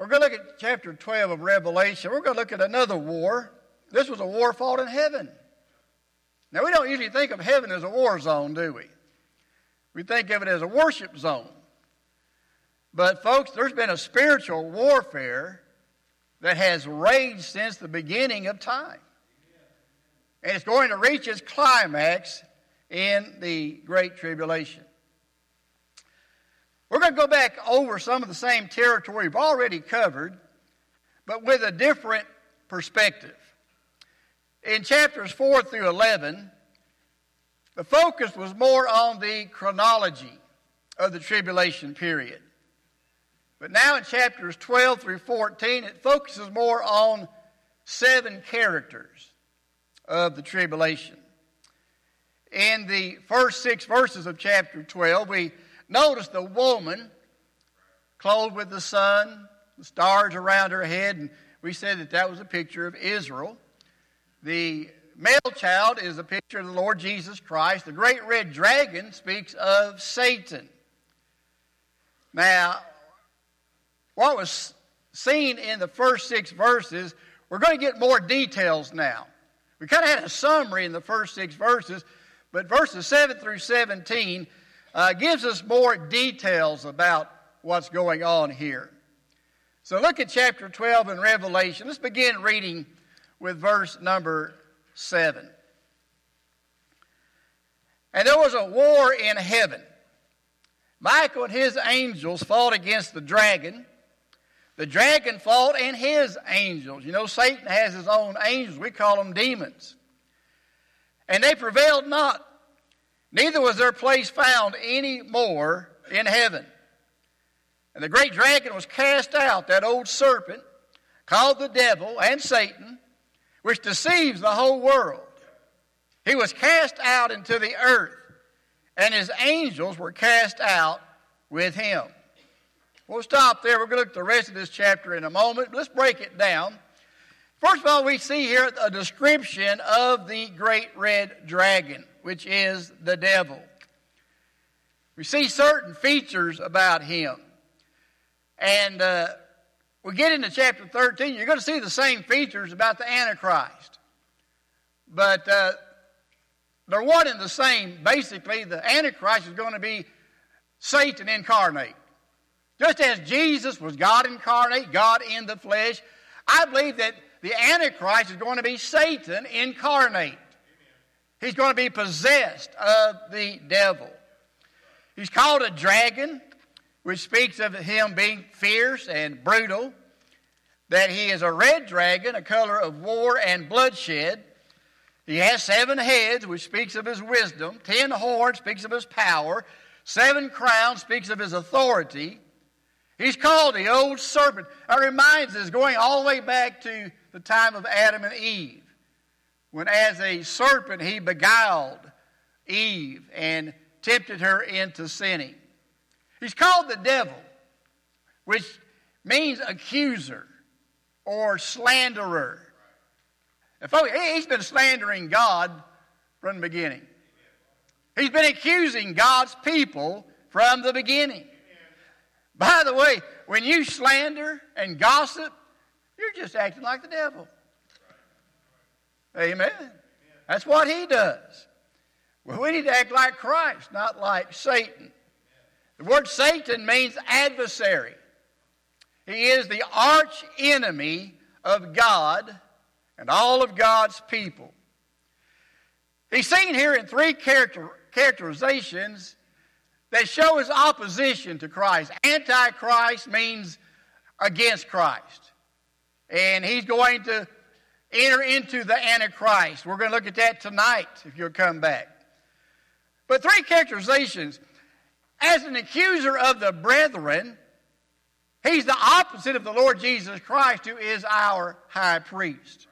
We're going to look at chapter 12 of Revelation. We're going to look at another war. This was a war fought in heaven. Now, we don't usually think of heaven as a war zone, do we? We think of it as a worship zone. But, folks, there's been a spiritual warfare that has raged since the beginning of time. And it's going to reach its climax in the Great Tribulation. We're going to go back over some of the same territory we've already covered, but with a different perspective. In chapters 4 through 11, the focus was more on the chronology of the tribulation period. But now in chapters 12 through 14, it focuses more on 7 characters of the tribulation. In the first 6 verses of chapter 12, we notice the woman clothed with the sun, the stars around her head, and we said that that was a picture of Israel. The male child is a picture of the Lord Jesus Christ. The great red dragon speaks of Satan. Now, what was seen in the first 6 verses, we're going to get more details now. We kind of had a summary in the first 6 verses, but verses 7 through 17 gives us more details about what's going on here. So look at chapter 12 in Revelation. Let's begin reading with verse number 7. And there was a war in heaven. Michael and his angels fought against the dragon. The dragon fought and his angels. You know, Satan has his own angels. We call them demons. And they prevailed not. Neither was their place found any more in heaven. And the great dragon was cast out, that old serpent, called the devil and Satan, which deceives the whole world. He was cast out into the earth, and his angels were cast out with him. We'll stop there. We're going to look at the rest of this chapter in a moment. Let's break it down. First of all, we see here a description of the great red dragon, which is the devil. We see certain features about him. And we get into chapter 13, you're going to see the same features about the Antichrist. But they're one and the same. Basically, the Antichrist is going to be Satan incarnate. Just as Jesus was God incarnate, God in the flesh, I believe that the Antichrist is going to be Satan incarnate. He's going to be possessed of the devil. He's called a dragon, which speaks of him being fierce and brutal. That he is a red dragon, a color of war and bloodshed. He has 7 heads, which speaks of his wisdom. 10 horns speaks of his power. 7 crowns speaks of his authority. He's called the old serpent. That reminds us, going all the way back to the time of Adam and Eve, when as a serpent he beguiled Eve and tempted her into sinning. He's called the devil, which means accuser or slanderer. And folks, he's been slandering God from the beginning. He's been accusing God's people from the beginning. By the way, when you slander and gossip, you're just acting like the devil. Amen. That's what he does. Well, we need to act like Christ, not like Satan. The word Satan means adversary. He is the arch enemy of God and all of God's people. He's seen here in 3 characterizations that show his opposition to Christ. Antichrist means against Christ. And he's going to enter into the Antichrist. We're going to look at that tonight if you'll come back. But 3 characterizations. As an accuser of the brethren, he's the opposite of the Lord Jesus Christ, who is our high priest.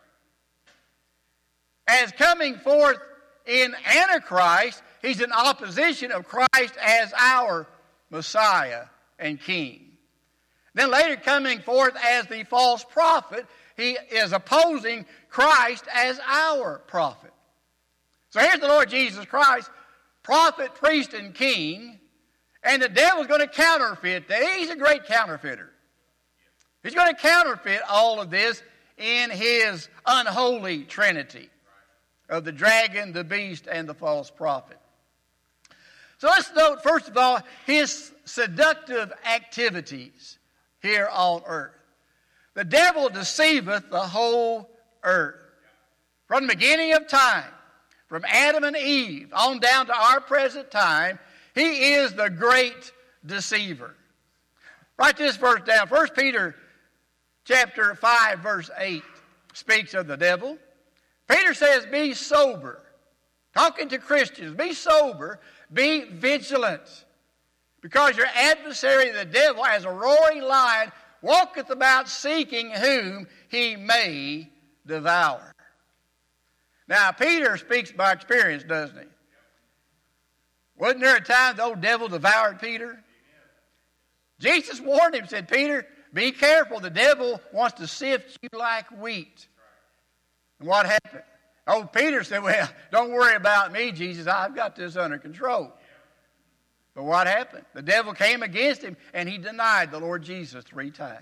As coming forth in Antichrist, he's in opposition of Christ as our Messiah and King. Then later coming forth as the false prophet, he is opposing Christ as our prophet. So here's the Lord Jesus Christ, prophet, priest, and king, and the devil's going to counterfeit that. He's a great counterfeiter. He's going to counterfeit all of this in his unholy trinity of the dragon, the beast, and the false prophet. So let's note, first of all, his seductive activities here on earth. The devil deceiveth the whole earth. From the beginning of time, from Adam and Eve on down to our present time, he is the great deceiver. Write this verse down. 1 Peter chapter 5, verse 8 speaks of the devil. Peter says, be sober. Talking to Christians, be sober, be vigilant. Because your adversary, the devil, as a roaring lion, walketh about seeking whom he may devour. Now, Peter speaks by experience, doesn't he? Wasn't there a time the old devil devoured Peter? Jesus warned him, said, Peter, be careful. The devil wants to sift you like wheat. And what happened? Old Peter said, well, don't worry about me, Jesus. I've got this under control. But what happened? The devil came against him, and he denied the Lord Jesus 3 times.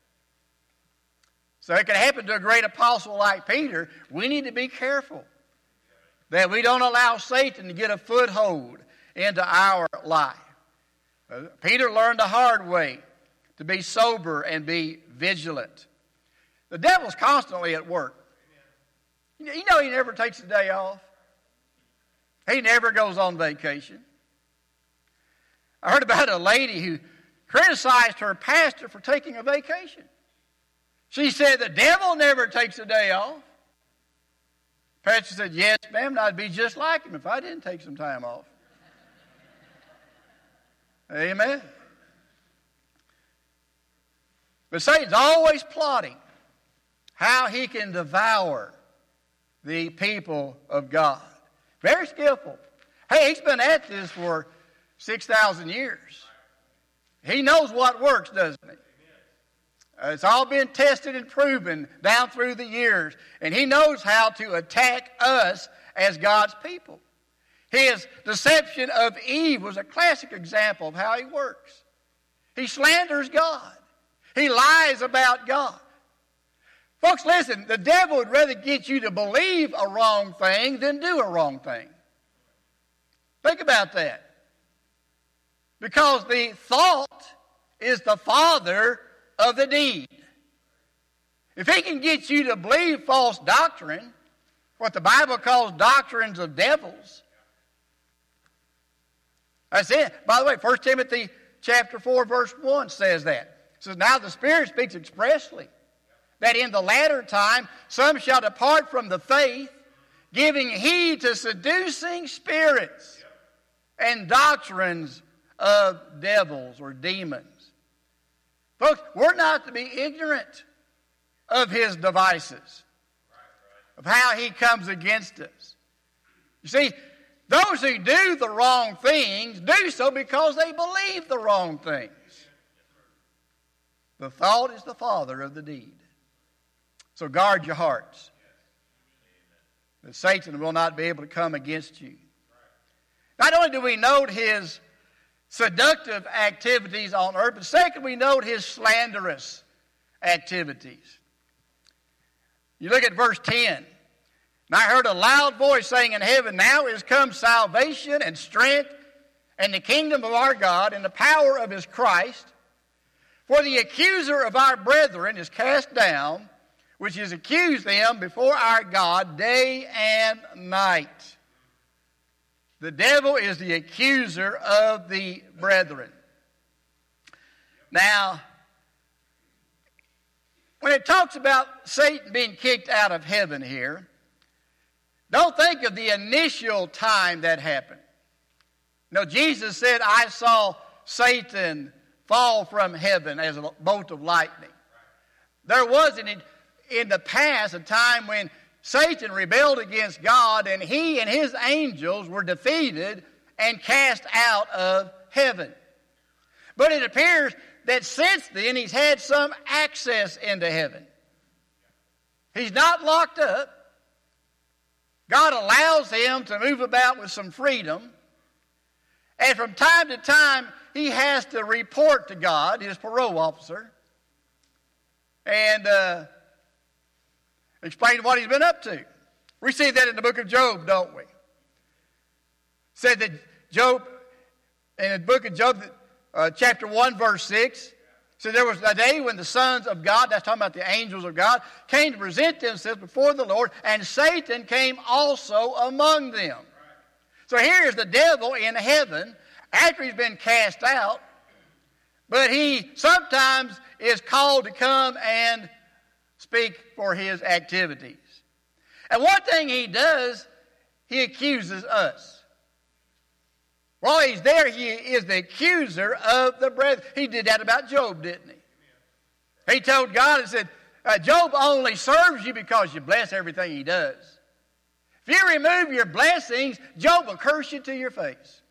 So it can happen to a great apostle like Peter. We need to be careful that we don't allow Satan to get a foothold into our life. Peter learned the hard way to be sober and be vigilant. The devil's constantly at work. You know he never takes a day off. He never goes on vacation. I heard about a lady who criticized her pastor for taking a vacation. She said, the devil never takes a day off. Pastor said, yes, ma'am, and I'd be just like him if I didn't take some time off. Amen. But Satan's always plotting how he can devour the people of God. Very skillful. Hey, he's been at this for 6,000 years. He knows what works, doesn't he? It's all been tested and proven down through the years. And he knows how to attack us as God's people. His deception of Eve was a classic example of how he works. He slanders God. He lies about God. Folks, listen, the devil would rather get you to believe a wrong thing than do a wrong thing. Think about that. Because the thought is the father of the deed. If he can get you to believe false doctrine, what the Bible calls doctrines of devils, that's it. By the way, 1 Timothy chapter 4, verse 1 says that. It says, now the Spirit speaks expressly that in the latter time some shall depart from the faith, giving heed to seducing spirits and doctrines of devils or demons. Folks, we're not to be ignorant of his devices, of how he comes against us. You see, those who do the wrong things do so because they believe the wrong things. The thought is the father of the deed. So guard your hearts, that Satan will not be able to come against you. Not only do we note his seductive activities on earth, but second, we note his slanderous activities. You look at verse 10. And I heard a loud voice saying in heaven, now is come salvation and strength and the kingdom of our God and the power of his Christ. For the accuser of our brethren is cast down, which is accused them before our God day and night. The devil is the accuser of the brethren. Now, when it talks about Satan being kicked out of heaven here, don't think of the initial time that happened. No, Jesus said, I saw Satan fall from heaven as a bolt of lightning. There was in the past a time when Satan rebelled against God, and he and his angels were defeated and cast out of heaven. But it appears that since then he's had some access into heaven. He's not locked up. God allows him to move about with some freedom. And from time to time, he has to report to God, his parole officer. and explained what he's been up to. We see that in the book of Job, don't we? Said that Job, in the book of Job, chapter 1, verse 6, said there was a day when the sons of God, that's talking about the angels of God, came to present themselves before the Lord, and Satan came also among them. So here is the devil in heaven after he's been cast out, but he sometimes is called to come and speak for his activities. And one thing he does, he accuses us. While he's there, he is the accuser of the brethren. He did that about Job, didn't he? He told God and said, Job only serves you because you bless everything he does. If you remove your blessings, Job will curse you to your face.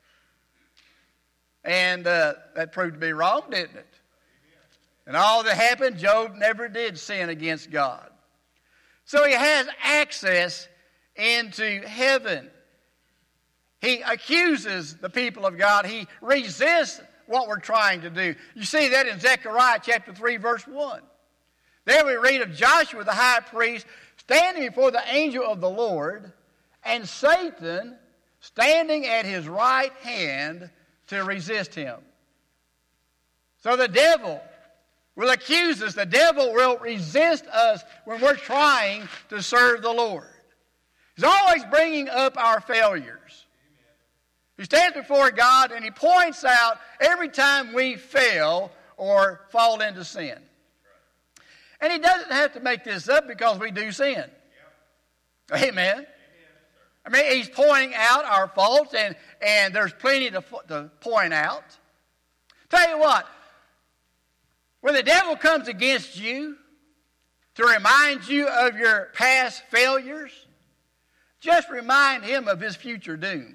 And that proved to be wrong, didn't it? And all that happened, Job never did sin against God. So he has access into heaven. He accuses the people of God. He resists what we're trying to do. You see that in Zechariah chapter 3, verse 1. There we read of Joshua the high priest standing before the angel of the Lord, and Satan standing at his right hand to resist him. So the devil will accuse us. The devil will resist us when we're trying to serve the Lord. He's always bringing up our failures. He stands before God and he points out every time we fail or fall into sin. And he doesn't have to make this up because we do sin. Amen. I mean, he's pointing out our faults, and there's plenty to point out. Tell you what, when the devil comes against you to remind you of your past failures, just remind him of his future doom.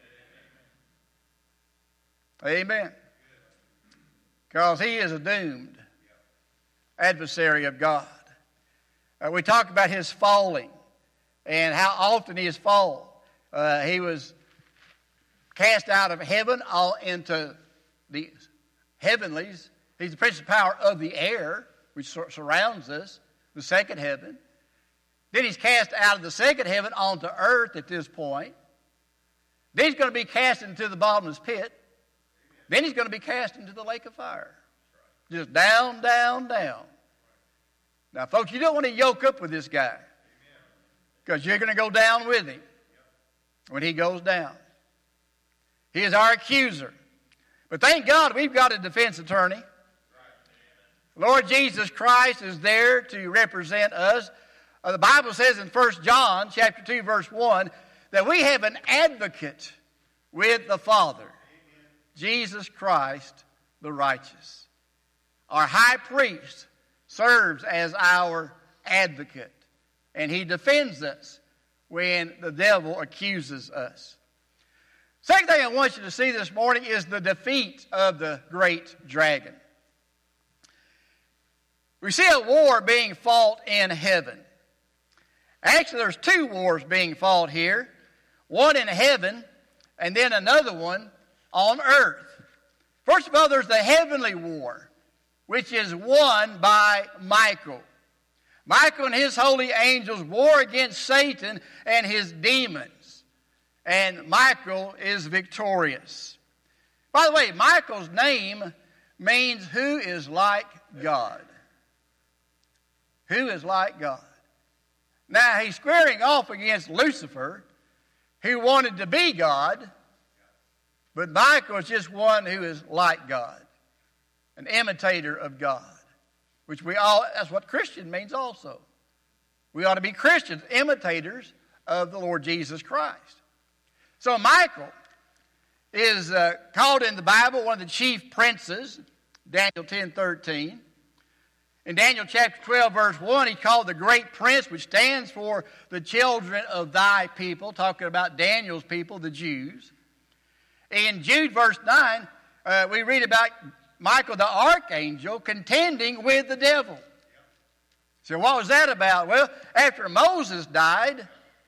Amen. Because he is a doomed adversary of God. We talk about his falling and how often he has fallen. He was cast out of heaven into the heavenlies. He's the principal power of the air, which surrounds us, the second heaven. Then he's cast out of the second heaven onto earth at this point. Then he's going to be cast into the bottomless pit. Then he's going to be cast into the lake of fire. Just down, down, down. Now, folks, you don't want to yoke up with this guy, because you're going to go down with him when he goes down. He is our accuser. But thank God we've got a defense attorney. Lord Jesus Christ is there to represent us. The Bible says in 1 John chapter 2, verse 1, that we have an advocate with the Father, Jesus Christ the righteous. Our high priest serves as our advocate, and he defends us when the devil accuses us. Second thing I want you to see this morning is the defeat of the great dragon. We see a war being fought in heaven. Actually, there's two wars being fought here. One in heaven, and then another one on earth. First of all, there's the heavenly war, which is won by Michael. Michael and his holy angels war against Satan and his demons. And Michael is victorious. By the way, Michael's name means who is like God. Who is like God. Now, he's squaring off against Lucifer, who wanted to be God, but Michael is just one who is like God, an imitator of God, which that's what Christian means also. We ought to be Christians, imitators of the Lord Jesus Christ. So Michael is called in the Bible one of the chief princes, Daniel 10:13. In Daniel chapter 12, verse 1, he's called the great prince, which stands for the children of thy people, talking about Daniel's people, the Jews. In Jude verse 9, we read about Michael the archangel contending with the devil. So what was that about? Well, after Moses died,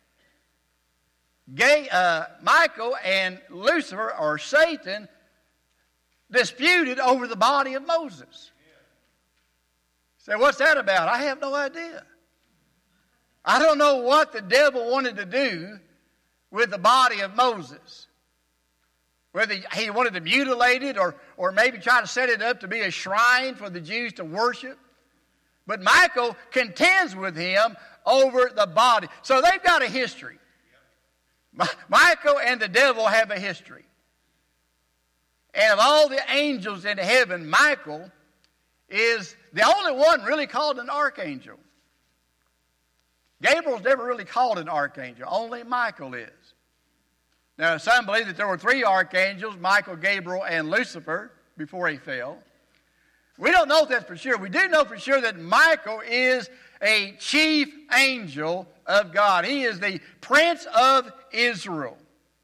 Michael and Lucifer, or Satan, disputed over the body of Moses. Say, what's that about? I have no idea. I don't know what the devil wanted to do with the body of Moses. Whether he wanted to mutilate it or maybe try to set it up to be a shrine for the Jews to worship. But Michael contends with him over the body. So they've got a history. Michael and the devil have a history. And of all the angels in heaven, Michael is the only one really called an archangel. Gabriel's never really called an archangel. Only Michael is. Now, some believe that there were 3 archangels, Michael, Gabriel, and Lucifer, before he fell. We don't know that for sure. We do know for sure that Michael is a chief angel of God. He is the Prince of Israel.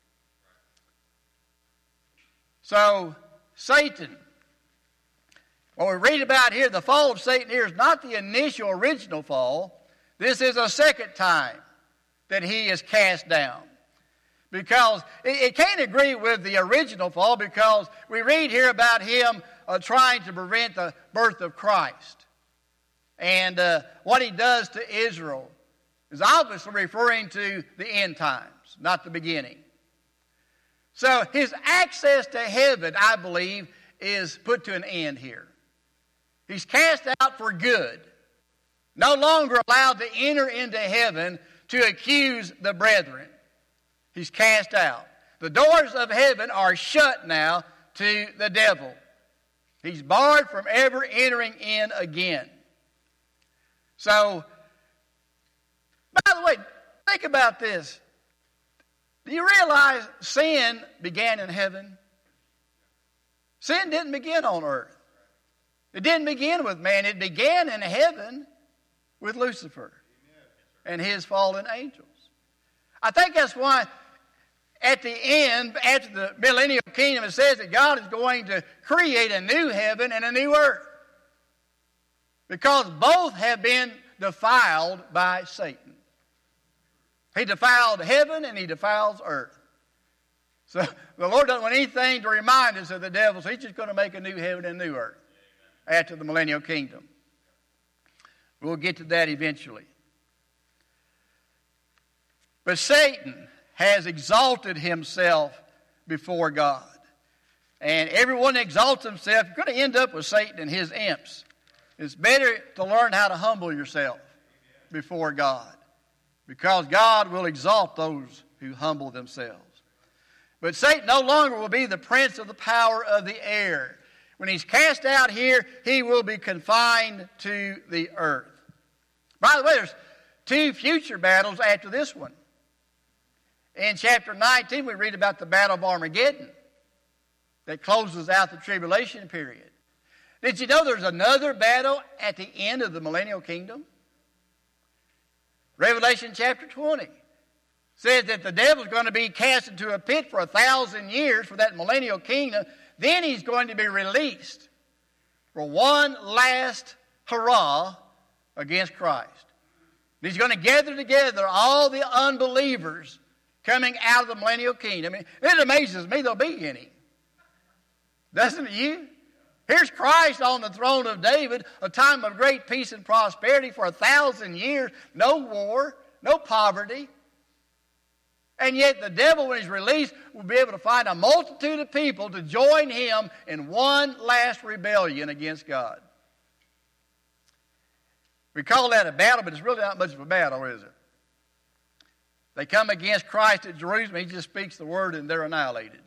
So, Satan. What we read about here, the fall of Satan here is not the initial, original fall. This is a second time that he is cast down. Because it can't agree with the original fall, because we read here about him trying to prevent the birth of Christ. And what he does to Israel is obviously referring to the end times, not the beginning. So his access to heaven, I believe, is put to an end here. He's cast out for good. No longer allowed to enter into heaven to accuse the brethren. He's cast out. The doors of heaven are shut now to the devil. He's barred from ever entering in again. So, by the way, think about this. Do you realize sin began in heaven? Sin didn't begin on earth. It didn't begin with man. It began in heaven with Lucifer and his fallen angels. I think that's why at the end, after the millennial kingdom, it says that God is going to create a new heaven and a new earth. Because both have been defiled by Satan. He defiled heaven and he defiles earth. So the Lord doesn't want anything to remind us of the devil, so he's just going to make a new heaven and a new earth after the millennial kingdom. We'll get to that eventually. But Satan has exalted himself before God. And everyone that exalts himself, you're going to end up with Satan and his imps. It's better to learn how to humble yourself before God, because God will exalt those who humble themselves. But Satan no longer will be the prince of the power of the air. When he's cast out here, he will be confined to the earth. By the way, there's 2 future battles after this one. In chapter 19, we read about the Battle of Armageddon that closes out the tribulation period. Did you know there's another battle at the end of the millennial kingdom? Revelation chapter 20 says that the devil's going to be cast into a pit for 1,000 years for that millennial kingdom. Then he's going to be released for one last hurrah against Christ. He's going to gather together all the unbelievers coming out of the millennial kingdom. It amazes me there'll be any. Doesn't it you? Here's Christ on the throne of David, a time of great peace and prosperity for 1,000 years. No war, no poverty. And yet the devil, when he's released, will be able to find a multitude of people to join him in one last rebellion against God. We call that a battle, but it's really not much of a battle, is it? They come against Christ at Jerusalem. He just speaks the word and they're annihilated.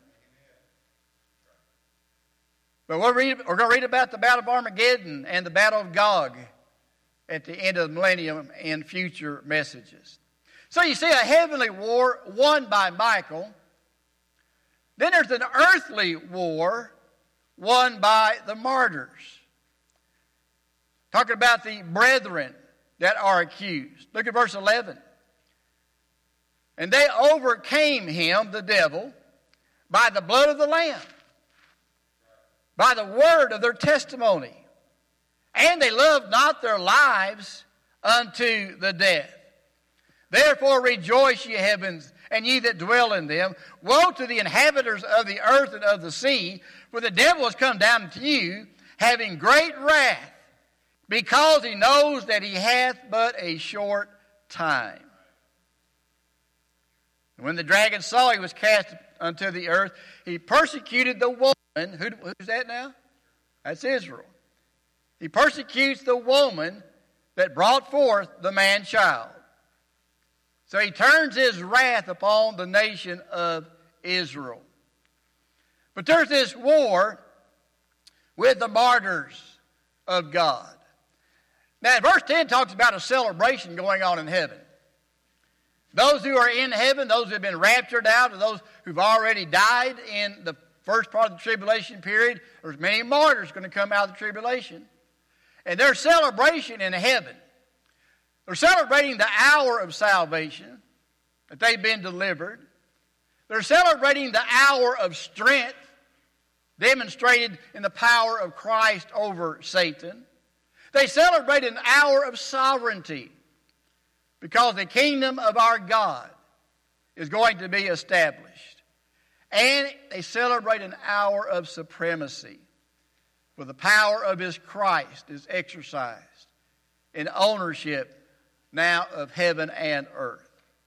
But we're going to read about the Battle of Armageddon and the Battle of Gog at the end of the millennium in future messages. So you see a heavenly war won by Michael. Then there's an earthly war won by the martyrs. Talking about the brethren that are accused. Look at verse 11. And they overcame him, the devil, by the blood of the Lamb, by the word of their testimony. And they loved not their lives unto the death. Therefore rejoice, ye heavens, and ye that dwell in them. Woe to the inhabitants of the earth and of the sea, for the devil has come down to you, having great wrath, because he knows that he hath but a short time. And when the dragon saw he was cast unto the earth, he persecuted the woman. Who's that now? That's Israel. He persecutes the woman that brought forth the man-child. So he turns his wrath upon the nation of Israel. But there's this war with the martyrs of God. Now, verse 10 talks about a celebration going on in heaven. Those who are in heaven, those who have been raptured out, or those who've already died in the first part of the tribulation period, there's many martyrs going to come out of the tribulation. And their celebration in heaven, they're celebrating the hour of salvation, that they've been delivered. They're celebrating the hour of strength, demonstrated in the power of Christ over Satan. They celebrate an hour of sovereignty, because the kingdom of our God is going to be established. And they celebrate an hour of supremacy, for the power of his Christ is exercised in ownership now of heaven and earth.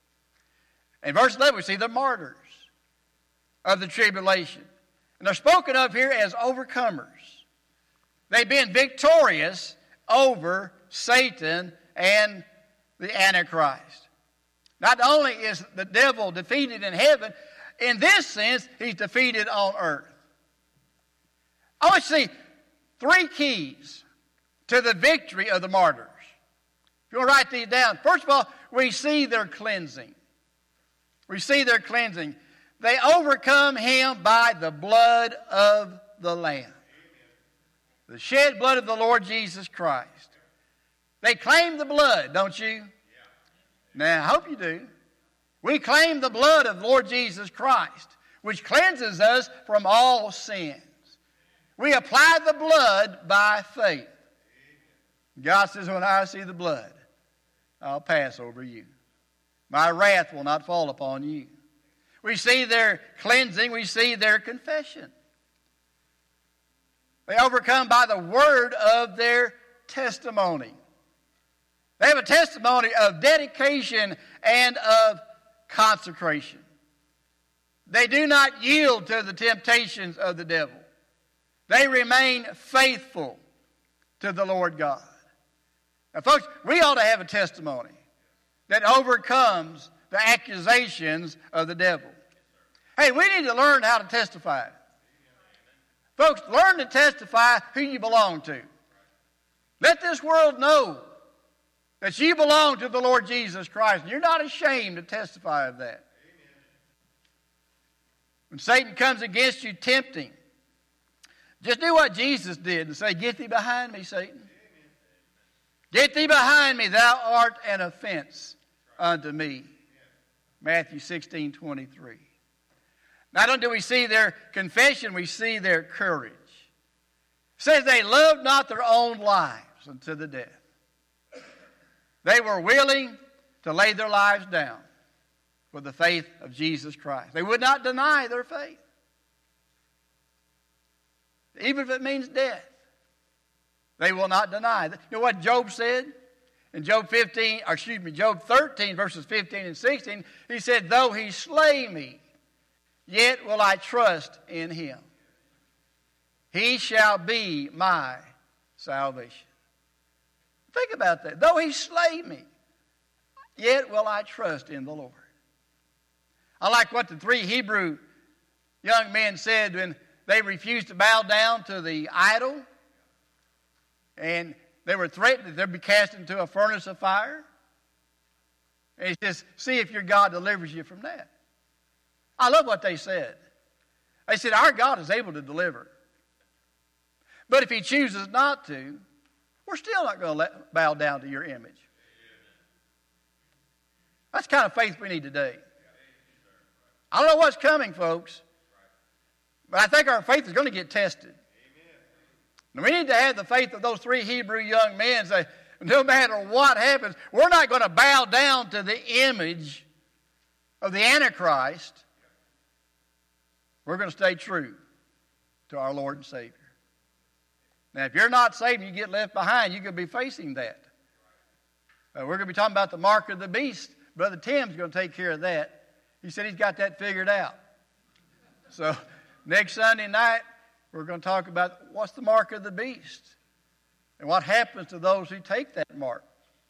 In verse 11 we see the martyrs of the tribulation. And they're spoken of here as overcomers. They've been victorious over Satan and the Antichrist. Not only is the devil defeated in heaven, in this sense, he's defeated on earth. I want you to see 3 keys to the victory of the martyrs. If you want to write these down, first of all, we see their cleansing. We see their cleansing. They overcome him by the blood of the Lamb. The shed blood of the Lord Jesus Christ. They claim the blood, don't you? Now, I hope you do. We claim the blood of the Lord Jesus Christ, which cleanses us from all sins. We apply the blood by faith. God says, when I see the blood, I'll pass over you. My wrath will not fall upon you. We see their cleansing. We see their confession. They overcome by the word of their testimony. They have a testimony of dedication and of consecration. They do not yield to the temptations of the devil. They remain faithful to the Lord God. Now, folks, we ought to have a testimony that overcomes the accusations of the devil. Hey, we need to learn how to testify. Folks, learn to testify who you belong to. Let this world know that you belong to the Lord Jesus Christ, and you're not ashamed to testify of that. When Satan comes against you tempting, just do what Jesus did and say, "Get thee behind me, Satan. Get thee behind me, thou art an offense unto me." Matthew 16:23. Not only do we see their confession, we see their courage. It says they loved not their own lives unto the death. They were willing to lay their lives down for the faith of Jesus Christ. They would not deny their faith, even if it means death. They will not deny. You know what Job said? In Job 13, verses 15 and 16, he said, "Though he slay me, yet will I trust in him. He shall be my salvation." Think about that. Though he slay me, yet will I trust in the Lord. I like what the 3 Hebrew young men said when they refused to bow down to the idol, and they were threatened that they'd be cast into a furnace of fire. And he says, "See if your God delivers you from that." I love what they said. They said, "Our God is able to deliver. But if he chooses not to, we're still not going to bow down to your image." That's the kind of faith we need today. I don't know what's coming, folks, but I think our faith is going to get tested. And we need to have the faith of those 3 Hebrew young men and say, no matter what happens, we're not going to bow down to the image of the Antichrist. We're going to stay true to our Lord and Savior. Now, if you're not saved and you get left behind, you could be facing that. We're going to be talking about the mark of the beast. Brother Tim's going to take care of that. He said he's got that figured out. So next Sunday night, we're going to talk about what's the mark of the beast and what happens to those who take that mark.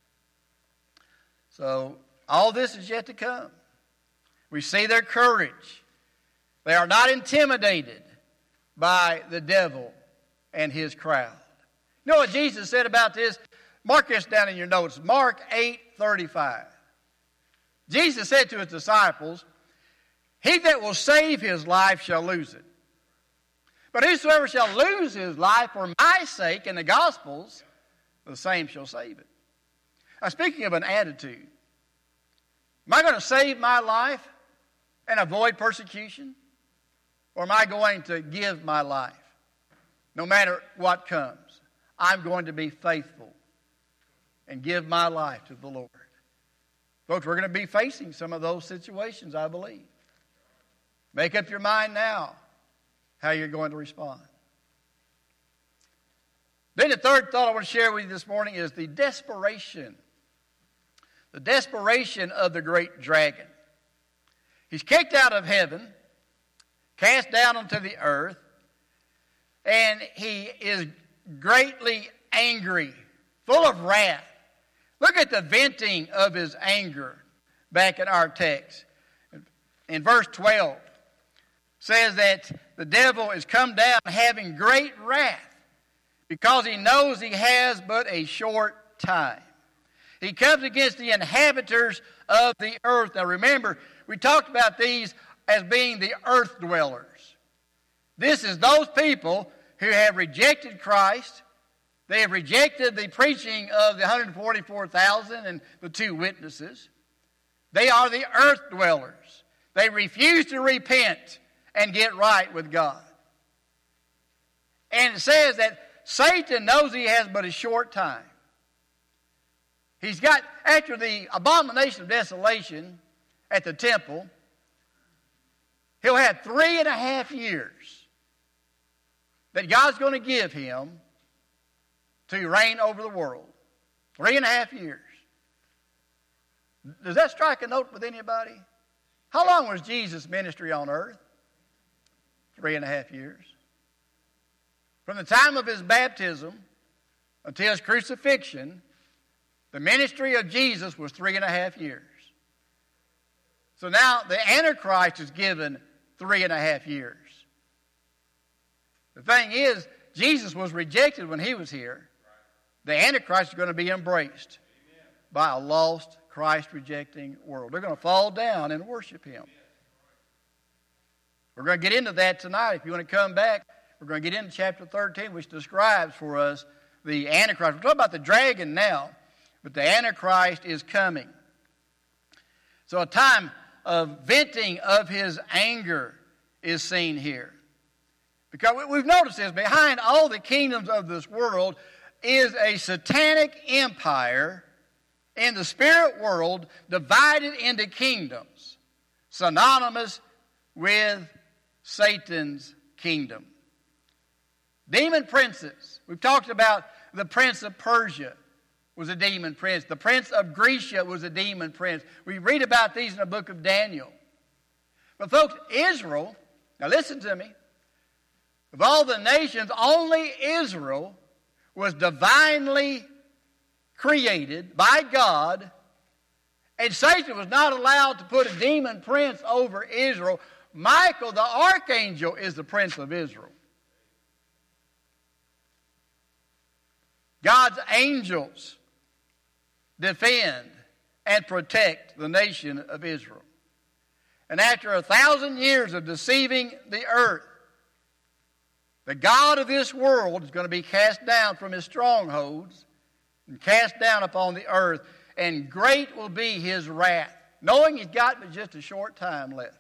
So all this is yet to come. We see their courage. They are not intimidated by the devil and his crowd. You know what Jesus said about this? Mark this down in your notes. Mark 8:35. Jesus said to his disciples, "He that will save his life shall lose it. But whosoever shall lose his life for my sake and the gospel's, the same shall save it." Now, speaking of an attitude, am I going to save my life and avoid persecution? Or am I going to give my life? No matter what comes, I'm going to be faithful and give my life to the Lord. Folks, we're going to be facing some of those situations, I believe. Make up your mind now how you're going to respond. Then the third thought I want to share with you this morning is the desperation. The desperation of the great dragon. He's kicked out of heaven, cast down onto the earth, and he is greatly angry, full of wrath. Look at the venting of his anger back in our text. In verse 12, says that the devil is come down having great wrath because he knows he has but a short time. He comes against the inhabitants of the earth. Now remember, we talked about these as being the earth dwellers. This is those people who have rejected Christ. They have rejected the preaching of the 144,000 and the two witnesses. They are the earth dwellers. They refuse to repent and get right with God. And it says that Satan knows he has but a short time. He's got, after the abomination of desolation at the temple, he'll have 3.5 years that God's going to give him to reign over the world. 3.5 years. Does that strike a note with anybody? How long was Jesus' ministry on earth? 3.5 years. From the time of his baptism until his crucifixion, the ministry of Jesus was 3.5 years. So now the Antichrist is given 3.5 years. The thing is, Jesus was rejected when he was here. The Antichrist is going to be embraced by a lost, Christ-rejecting world. They're going to fall down and worship him. We're going to get into that tonight. If you want to come back, we're going to get into chapter 13, which describes for us the Antichrist. We're talking about the dragon now, but the Antichrist is coming. So a time of venting of his anger is seen here. Because we've noticed this, behind all the kingdoms of this world is a satanic empire in the spirit world divided into kingdoms, synonymous with Satan's kingdom. Demon princes. We've talked about the prince of Persia was a demon prince. The prince of Grecia was a demon prince. We read about these in the book of Daniel. But folks, Israel, now listen to me, of all the nations, only Israel was divinely created by God, and Satan was not allowed to put a demon prince over Israel. Michael, the archangel, is the prince of Israel. God's angels defend and protect the nation of Israel. And after 1,000 years of deceiving the earth, the God of this world is going to be cast down from his strongholds and cast down upon the earth, and great will be his wrath, knowing he's got but just a short time left.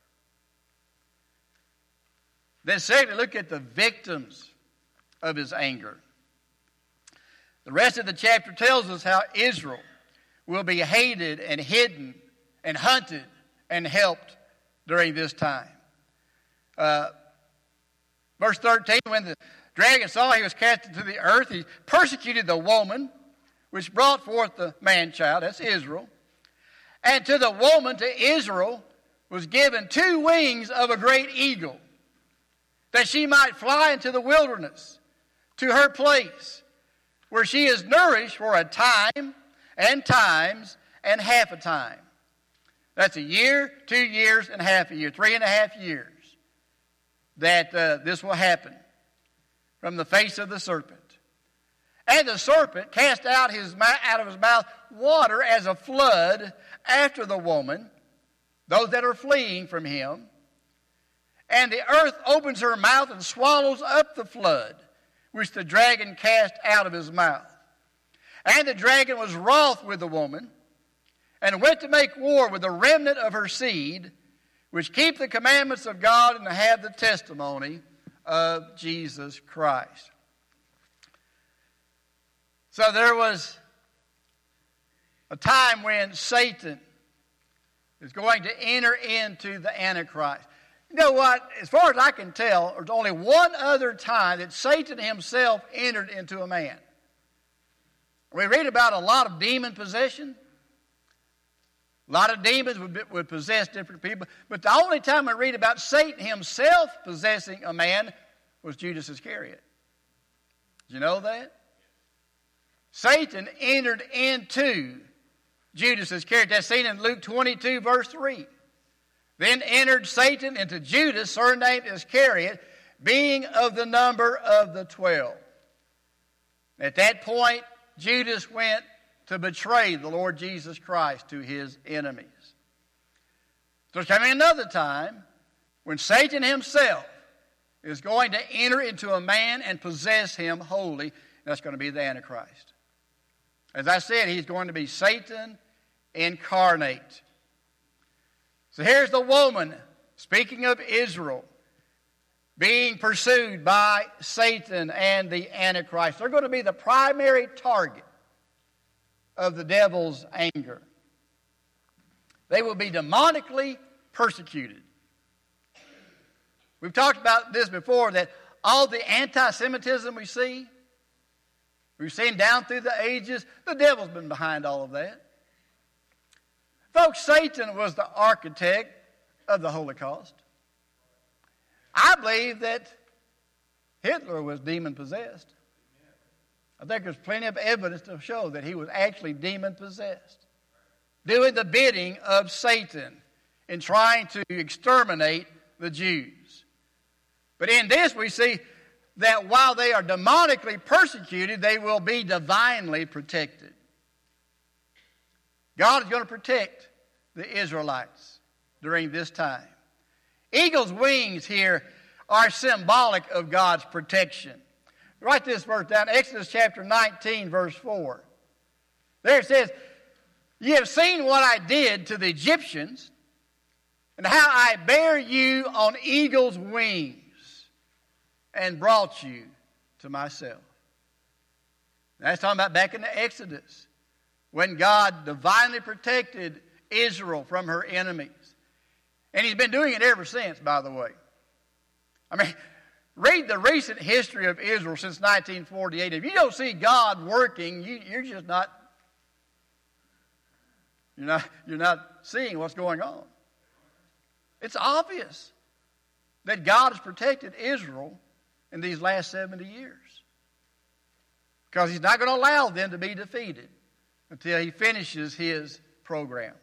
Then secondly, look at the victims of his anger. The rest of the chapter tells us how Israel will be hated and hidden and hunted and helped during this time. Verse 13, when Dragon saw he was cast into the earth. He persecuted the woman, which brought forth the man-child. That's Israel. And to the woman, to Israel, was given 2 wings of a great eagle, that she might fly into the wilderness, to her place, where she is nourished for a time, and times, and half a time. That's a year, 2 years, and half a year, 3.5 years, that this will happen from the face of the serpent. And the serpent cast out of his mouth water as a flood after the woman, those that are fleeing from him. And the earth opens her mouth and swallows up the flood, which the dragon cast out of his mouth. And the dragon was wroth with the woman, and went to make war with the remnant of her seed, which keep the commandments of God and have the testimony of Jesus Christ. So there was a time when Satan is going to enter into the Antichrist. You know what? As far as I can tell, there's only one other time that Satan himself entered into a man. We read about a lot of demon possession. A lot of demons would possess different people. But the only time I read about Satan himself possessing a man was Judas Iscariot. Did you know that? Satan entered into Judas Iscariot. That's seen in Luke 22, verse 3. Then entered Satan into Judas, surnamed Iscariot, being of the number of the 12. At that point, Judas went to betray the Lord Jesus Christ to his enemies. So there's coming another time when Satan himself is going to enter into a man and possess him wholly. That's going to be the Antichrist. As I said, he's going to be Satan incarnate. So here's the woman, speaking of Israel, being pursued by Satan and the Antichrist. They're going to be the primary target of the devil's anger. They will be demonically persecuted. We've talked about this before, that all the anti-Semitism we've seen down through the ages, the devil's been behind all of that. Folks, Satan was the architect of the Holocaust. I believe that Hitler was demon-possessed. I think there's plenty of evidence to show that he was actually demon-possessed, doing the bidding of Satan in trying to exterminate the Jews. But in this we see that while they are demonically persecuted, they will be divinely protected. God is going to protect the Israelites during this time. Eagle's wings here are symbolic of God's protection. Write this verse down, Exodus chapter 19, verse 4. There it says, "Ye have seen what I did to the Egyptians, and how I bare you on eagle's wings, and brought you to myself." That's talking about back in the Exodus, when God divinely protected Israel from her enemies. And he's been doing it ever since, by the way. I mean, read the recent history of Israel since 1948. If you don't see God working, you're just not, you're not seeing what's going on. It's obvious that God has protected Israel in these last 70 years, because he's not going to allow them to be defeated until he finishes his program.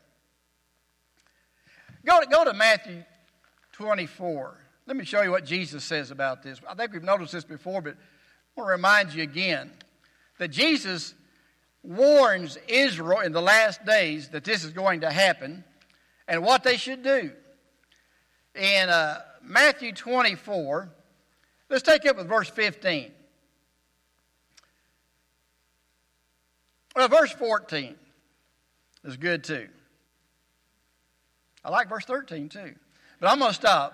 Go to Matthew 24. Let me show you what Jesus says about this. I think we've noticed this before, but I want to remind you again that Jesus warns Israel in the last days that this is going to happen and what they should do. In Matthew 24, let's take up with verse 15. Well, verse 14 is good too. I like verse 13 too. But I'm going to stop.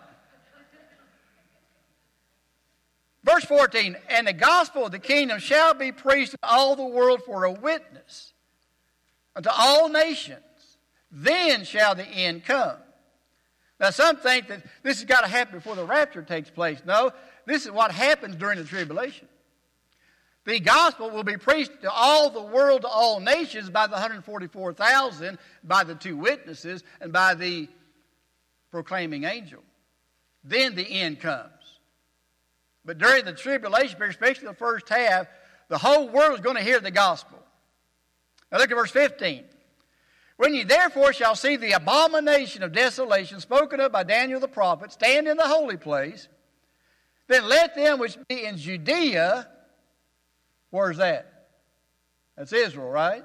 Verse 14, "And the gospel of the kingdom shall be preached in all the world for a witness unto all nations. Then shall the end come." Now some think that this has got to happen before the rapture takes place. No, this is what happens during the tribulation. The gospel will be preached to all the world, to all nations, by the 144,000, by the 2 witnesses, and by the proclaiming angel. Then the end comes. But during the tribulation period, especially the first half, the whole world is going to hear the gospel. Now look at verse 15. When ye therefore shall see the abomination of desolation spoken of by Daniel the prophet stand in the holy place, then let them which be in Judea, where's that? That's Israel, right?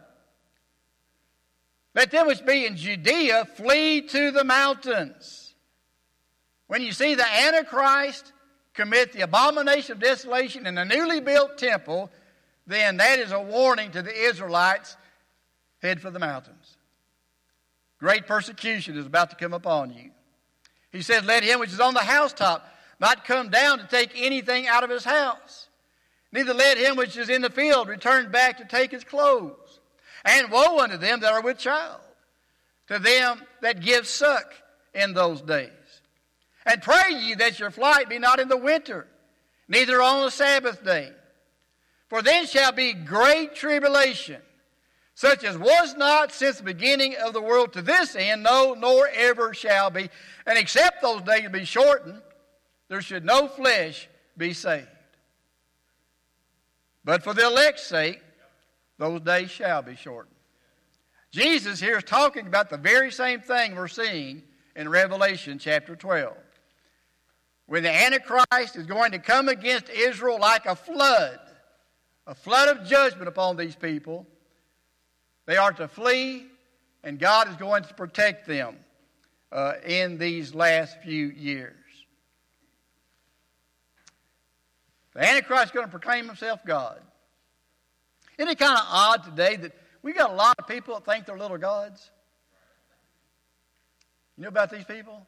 Let them which be in Judea flee to the mountains. When you see the Antichrist commit the abomination of desolation in the newly built temple, then that is a warning to the Israelites, head for the mountains. Great persecution is about to come upon you. He says, let him which is on the housetop not come down to take anything out of his house. Neither let him which is in the field return back to take his clothes. And woe unto them that are with child, to them that give suck in those days. And pray ye that your flight be not in the winter, neither on the Sabbath day. For then shall be great tribulation, such as was not since the beginning of the world to this end, no, nor ever shall be. And except those days be shortened, there should no flesh be saved. But for the elect's sake, those days shall be shortened. Jesus here is talking about the very same thing we're seeing in Revelation chapter 12. When the Antichrist is going to come against Israel like a flood of judgment upon these people, they are to flee, and God is going to protect them in these last few years. The Antichrist is going to proclaim himself God. Isn't it kind of odd today that we got a lot of people that think they're little gods? You know about these people?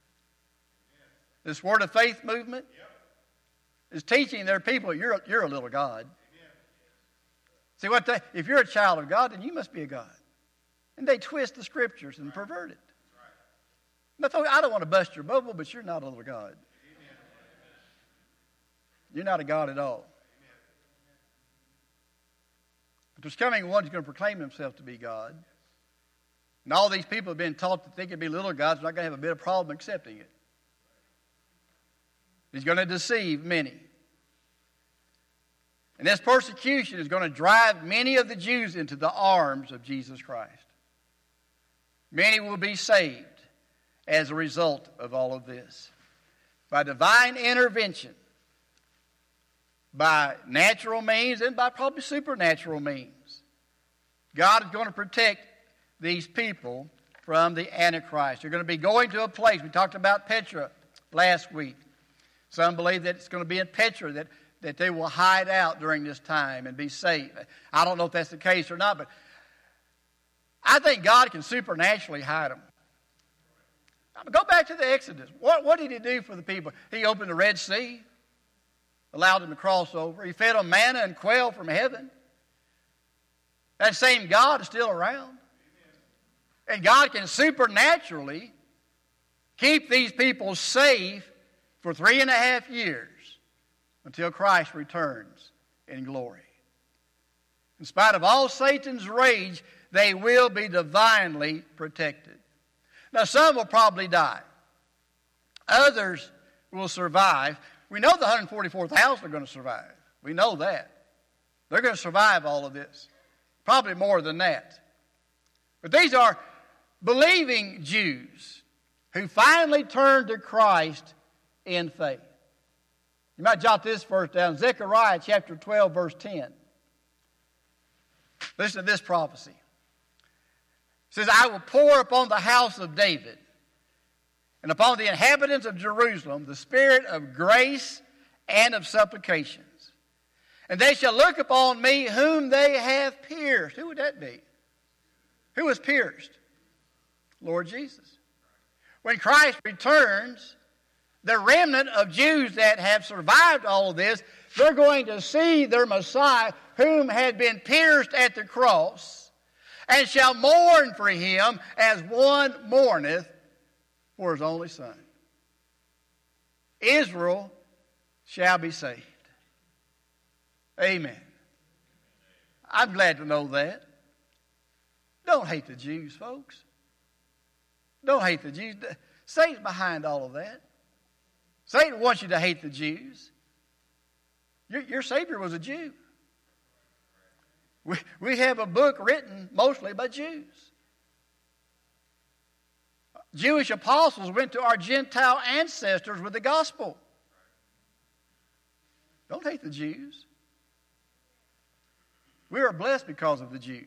This Word of Faith movement is teaching their people, you're a little God. See, if you're a child of God, then you must be a God. And they twist the Scriptures and pervert it. I don't want to bust your bubble, but you're not a little God. You're not a God at all. But there's coming one who's going to proclaim himself to be God. And all these people have been taught that they can be little gods. They're not going to have a bit of problem accepting it. He's going to deceive many. And this persecution is going to drive many of the Jews into the arms of Jesus Christ. Many will be saved as a result of all of this. By divine intervention, by natural means, and by probably supernatural means, God is going to protect these people from the Antichrist. They're going to be going to a place. We talked about Petra last week. Some believe that it's going to be in Petra that they will hide out during this time and be safe. I don't know if that's the case or not, but I think God can supernaturally hide them. Go back to the Exodus. What did he do for the people? He opened the Red Sea, allowed them to cross over. He fed them manna and quail from heaven. That same God is still around. And God can supernaturally keep these people safe for 3.5 years until Christ returns in glory. In spite of all Satan's rage, they will be divinely protected. Now, some will probably die. Others will survive. We know the 144,000 are going to survive. We know that. They're going to survive all of this. Probably more than that. But these are believing Jews who finally turned to Christ in faith. You might jot this verse down. Zechariah chapter 12, verse 10. Listen to this prophecy. It says, I will pour upon the house of David and upon the inhabitants of Jerusalem the spirit of grace and of supplications. And they shall look upon me whom they have pierced. Who would that be? Who was pierced? Lord Jesus. When Christ returns, the remnant of Jews that have survived all of this, they're going to see their Messiah whom had been pierced at the cross, and shall mourn for him as one mourneth for his only son. Israel shall be saved. Amen. I'm glad to know that. Don't hate the Jews, folks. Don't hate the Jews. Satan's behind all of that. Satan wants you to hate the Jews. Your Savior was a Jew. We have a book written mostly by Jews. Jewish apostles went to our Gentile ancestors with the gospel. Don't hate the Jews. We are blessed because of the Jews.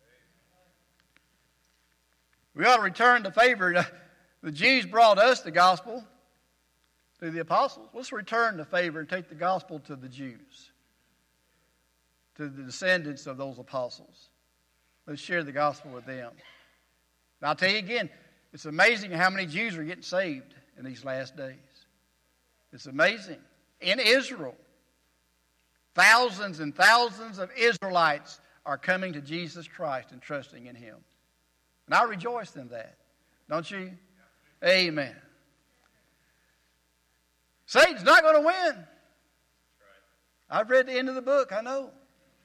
We ought to return the favor. The Jews brought us the gospel through the apostles. Let's return the favor and take the gospel to the Jews, to the descendants of those apostles. Let's share the gospel with them. And I'll tell you again, it's amazing how many Jews are getting saved in these last days. It's amazing. In Israel, thousands and thousands of Israelites are coming to Jesus Christ and trusting in Him. And I rejoice in that. Don't you? Amen. Satan's not going to win. I've read the end of the book, I know.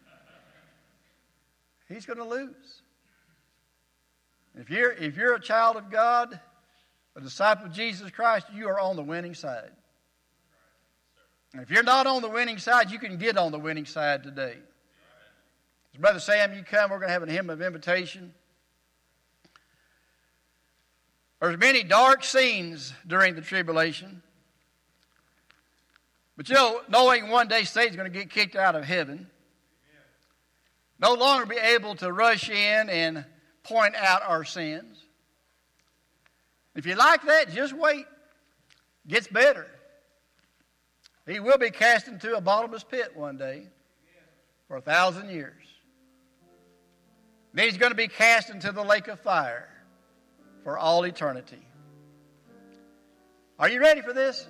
He's going to lose. If you're a child of God, a disciple of Jesus Christ, you are on the winning side. And if you're not on the winning side, you can get on the winning side today. As Brother Sam, you come, we're going to have a hymn of invitation. There's many dark scenes during the tribulation. But knowing one day Satan's going to get kicked out of heaven, no longer be able to rush in and point out our sins. If you like that, just wait. It gets better. He will be cast into a bottomless pit one day for 1,000 years. Then he's going to be cast into the lake of fire for all eternity. Are you ready for this?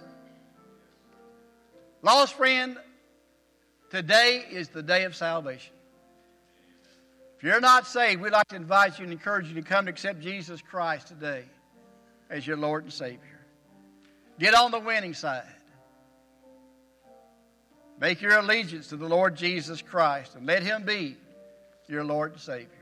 Lost friend, today is the day of salvation. If you're not saved, we'd like to invite you and encourage you to come to accept Jesus Christ today as your Lord and Savior. Get on the winning side. Make your allegiance to the Lord Jesus Christ and let Him be your Lord and Savior.